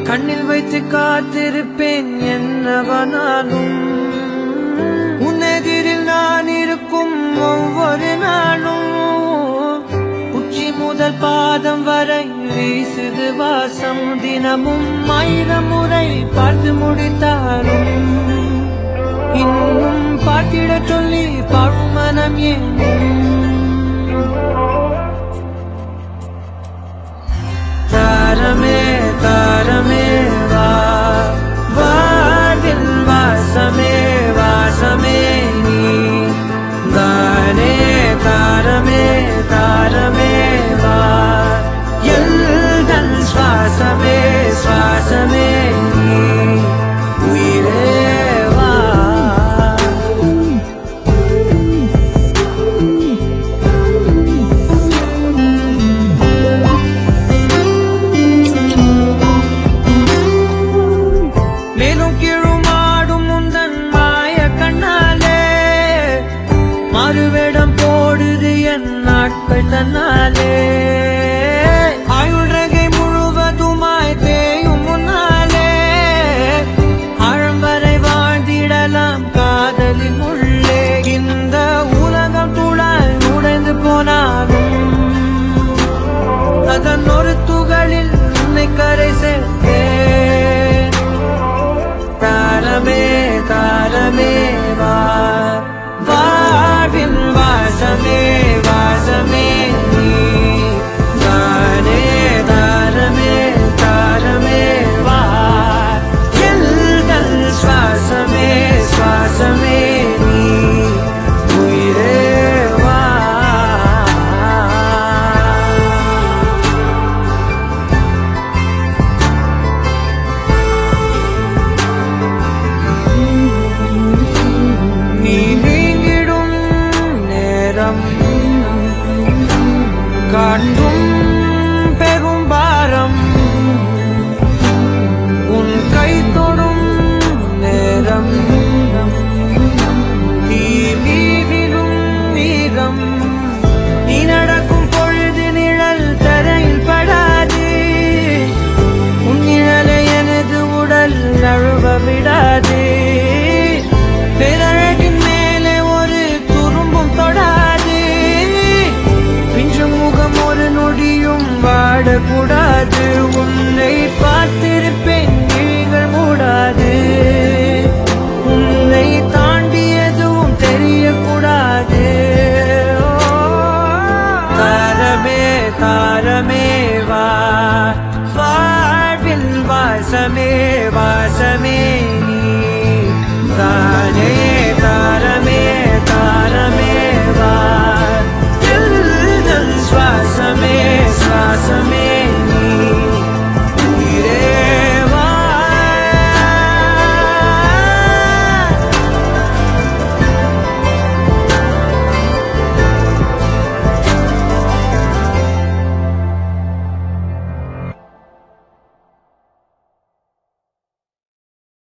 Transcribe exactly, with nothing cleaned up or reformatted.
கண்ணில் வைத்து காத்திருப்பேன் என்னவனாலும் உன்னெதிரில் நான் இருக்கும் ஒவ்வொரு நாளும் உச்சி முதல் பாதம் வரை வீசுது வாசம் தினமும் ஆயிரம் முறை பார்த்து முடித்தாலும் இன்னும் பார்த்திட சொல்லி பழுமனம் ஏன் தாரமே தாரமே வா வாதில் வாசமே வாசமே நீ தானே தாரமே தாரமே வா எல்தல் சுவாசமே சுவாசமே நீ உயிரே வா மேலும் கீழுமாடும் முந்தன் மாய கண்ணாலே மாறுவேடம் போடுது என் நாட்கள் தன்னாலே ஆயுள் ரகை முழுவதுமாய் தேயும் முன்னாலே ஆழம் வரை வாழ்ந்திடலாம் காதலின் உள்ளே இந்த உலகம் துளாய் உடைந்து போனாலும் அதன் ஒரு துகளில் உன்னை கரை சேர்த்தேன் தாரமே தாரமே வா வாழ்வின் வாசமே வாசமே நீ தானே தாரமே தாரமே வா எல்தல் சுவாசமே சுவாசமே நீ உயிரே வா நீ நீங்கிடும் நேரம் காட்டும் பெரும் பாரம் உன் கை தொடும் நேரம் நீ மீதிலும் நீரம் நீ நடக்கும் பொழுது நிழல் தரையில் படாது உன் நிழலை எனது உடல் நழுவ விடாது பேரழகின் மேலே ஒரு துரும்பும் தொடாது பிஞ்சு முகம் ஒரு நொடியும் வாடக்கூடாது உன்னை பார்த்திருப்பேன் விழிகள் மூடாது உன்னை தாண்டி எதுவும் தெரியக்கூடாது தாரமே தாரமே வா வாழ்வில் வாசமே வாசமே நீ தானே தாரமே